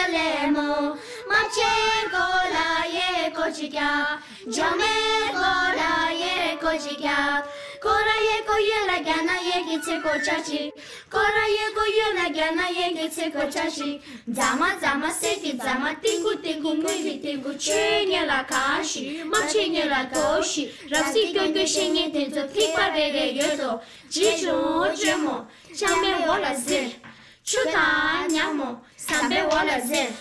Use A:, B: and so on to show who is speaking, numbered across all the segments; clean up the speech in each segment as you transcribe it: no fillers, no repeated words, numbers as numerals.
A: machalemo, machegola ye kochiga, jamegola ye kochiga. Kora ye koye la gana ye gitse kochachi, kora ye koye la gana ye gitse kochachi. Zama zama seki zama tingu tingu mui tingu chenye la kashi, machenye la toshi. Rapsi gogo shenye tenzo tikwa rege yodo, jijo jemo, chame wala zir, chuta nyamo, sambe wala zir.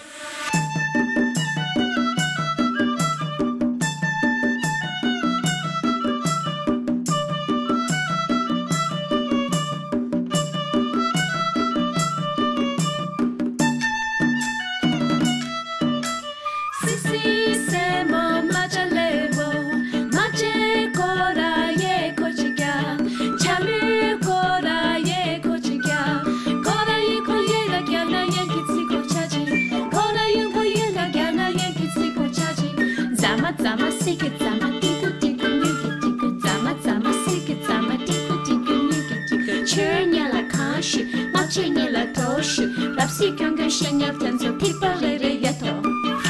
B: Zama siki zama tiku tiku nyuki tiku zama zama siki zama tiku tiku nyuki tiku chenya la kashi machenye la toshi rapsi kyonga shenya tenzo tipa lere yato.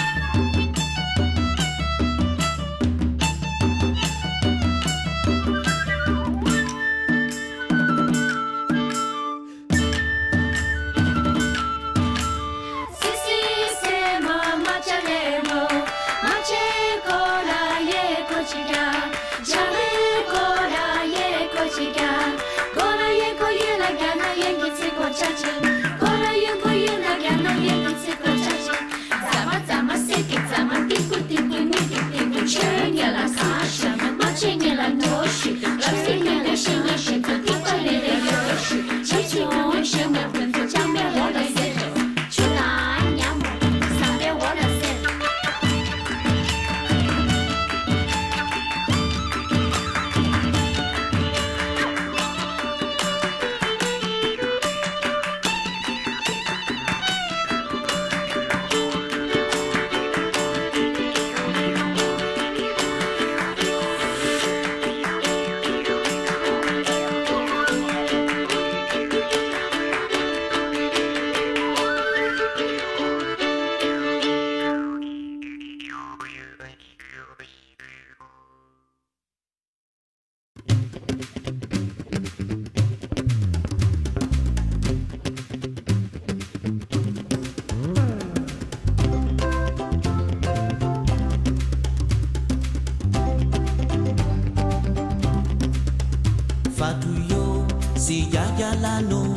C: Fatuyo si jajalano,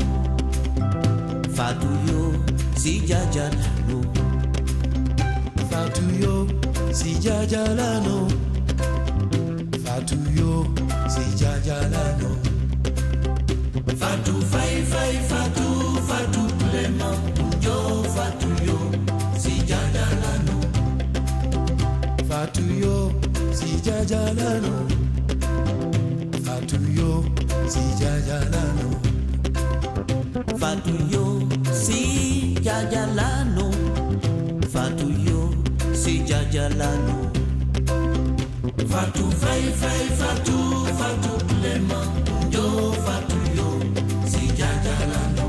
C: Fatuyo si jajalano,
D: Fatuyo si jajalano, Fatuyo si jajalano.
C: Fatu fai fai fatu fatu plema, yo Fatuyo si jajalano,
D: Fatuyo si jajalano, Fatuyo si jajalano.
C: Fatuyo si jajalano, Fatuyo si jajalano. Fatu fai fai fatu fatu plema, yo Fatuyo si jajalano.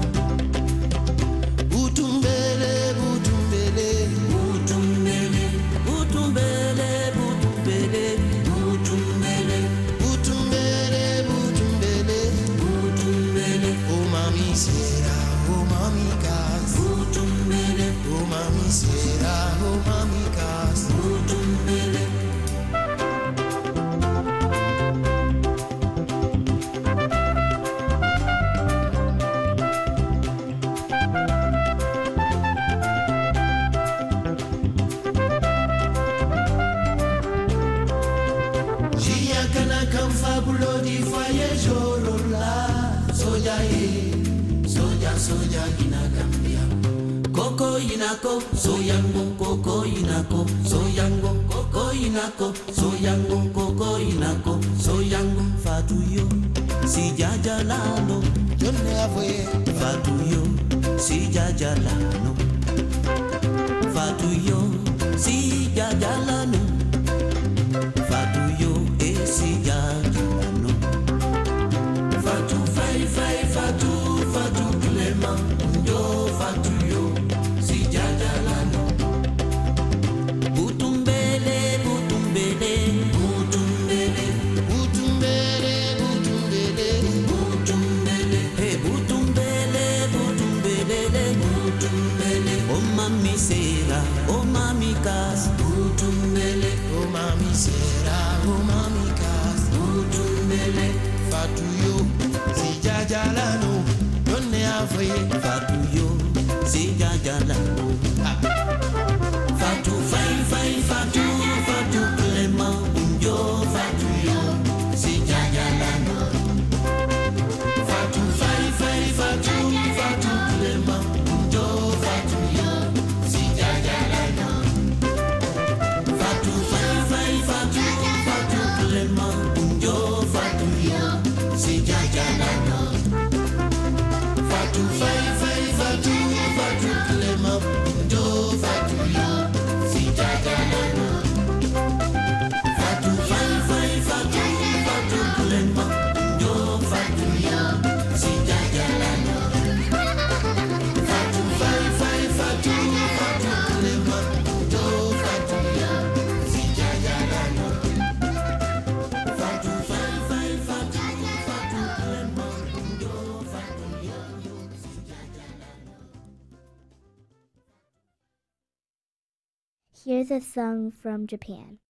D: Butumbele, butumbele,
C: Butumbele, butumbele, butumbele, butumbele,
D: butumbele, butumbele,
C: butumbele,
D: oh mami sera, oh mami kas,
C: butumbele,
D: oh mami sera, oh mami kas.
C: butumbele.
D: Fabulo di foye jorola, soja soja ina Gambia.
C: Koko inako, soyango, koko inako, soyango, koko inako, soyango, koko inako, soyango. Fatuyo si jajalano,
D: Jonne avoye,
C: Fatuyo si jajalano, Fatuyo si jajalano, Fatuyo si jajalano. Fatu fai fai fatu fatu clema, yo Fatuyo si jajalano. Sera, oh mami kas, Utumbele,
D: Oh mami Sera, oh mami Kas,
C: Utumbele,
D: Fatuyo, si jajalano, donne avoye.
C: Fatuyo, si jajalano. Fatu fai fai fatu, Fatu Clement, Unjo Fatuyo, si jajalano. Fatu fai fai fatu, Fatu Clement, Unjo Fatuyo, si jajalano. Fatu fai fai fatu, Fatu Clement, Unjo Fatuyo, si jajalano. Fatu fai fai fatu, Fatu Clement, Unjo Fatuyo, si jajalano. Fatu fai fai fatu, Fatu Clement, Unjo Fatuyo, si jajalano. Fatu fai fai fatu, Fatu Clement, Unjo Fatuyo, si jajalano. Fatu fai fai fatu, Fatu Clement, Unjo Fatuyo, si jajalano.
A: Here's a song from Japan.